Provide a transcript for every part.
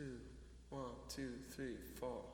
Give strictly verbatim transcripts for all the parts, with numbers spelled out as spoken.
two, one, two, three, four.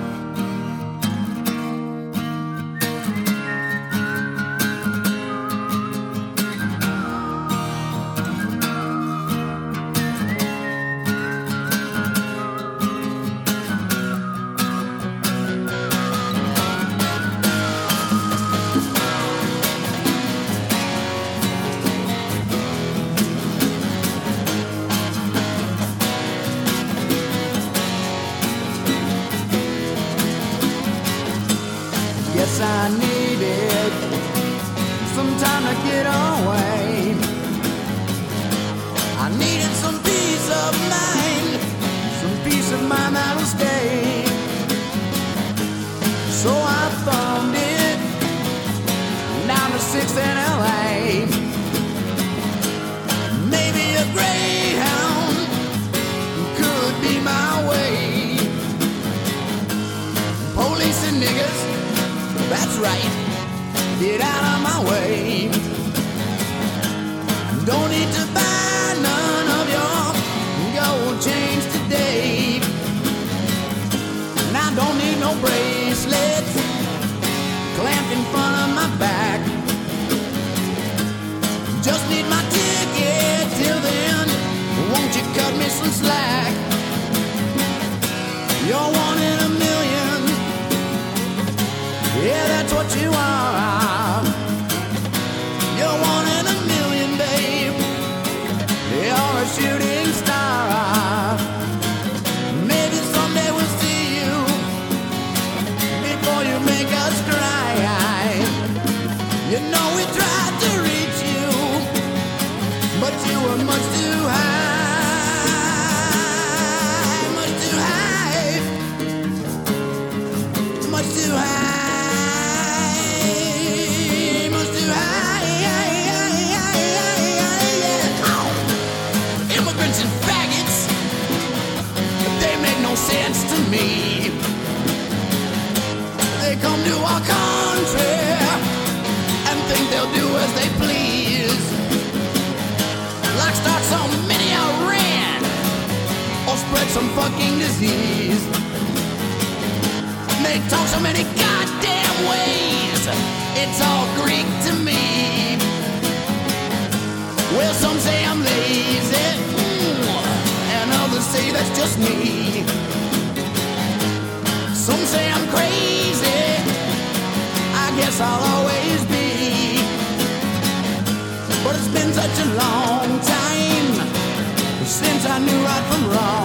Yes, I needed some time to get away. I needed some peace of mind, some peace of mind that'll stay. So I thumbed it down to sixth in L A. Maybe a Greyhound could be my way. Police and niggas, that's right, get out of my way. Don't need to buy none of your gold chains today. And I don't need no bracelets clamped in front of my back. Just need my ticket till then. Won't you cut me some slack? You're one in a million. Yeah, that's what you are. You're one in a million, babe. You're a shooting star. Maybe someday we'll see you before you make us cry. You know we tried to reach you, but you were much too high. Much too high. Much too high. Sense to me. They come to our country and think they'll do as they please, like start some mini Iran or spread some fucking disease. They talk so many goddamn ways, it's all Greek to me. Well, some say I'm lazy, and others say that's just me. Some say I'm crazy, I guess I'll always be. But it's been such a long time since I knew right from wrong.